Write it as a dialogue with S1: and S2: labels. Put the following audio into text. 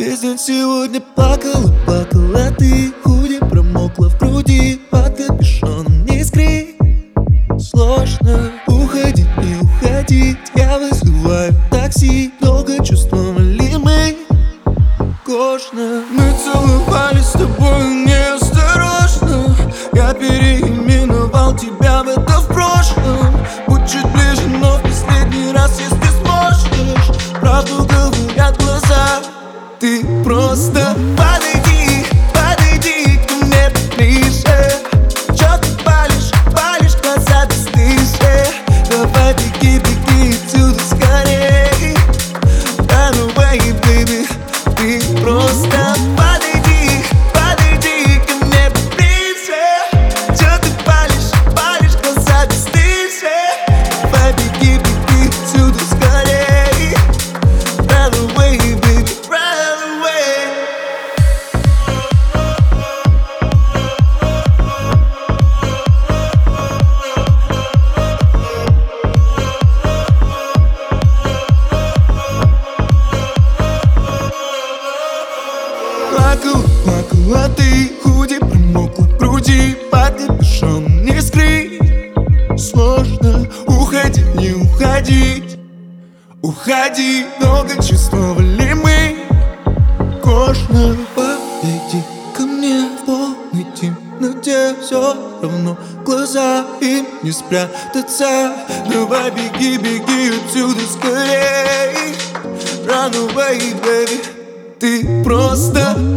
S1: Весь день сегодня плакала, плакала ты. Худи промокла в груди, под капюшоном не искри. Сложно уходить, не уходить. Я вызываю такси, долго чувствовали мы кожно. Мы целовались с тобой неосторожно. Я переименовал тебя в это в прошлом. Будь чуть ближе, но в последний раз, если сможешь. Правду говорят глаза. Ты просто подойди, подойди ко мне ближе. Чё ты палишь, палишь глаза бесстыжие. Давай беги, беги отсюда скорей. Run away, baby. Ты просто подойди, подойди ко мне ближе. Чё ты палишь, палишь глаза бесстыжие. Давай беги, беги отсюда скорей. Run away, baby. Плакала, плакала ты, худи промокла в груди, под капюшоном не скрыть. Сложно уходить, не уходить. Уходи, долго чувствовали мы кожно. Подойди ко мне в полной темноте, все равно глаза им не спрятаться. Давай беги, беги отсюда скорей. Run away, baby. Ты просто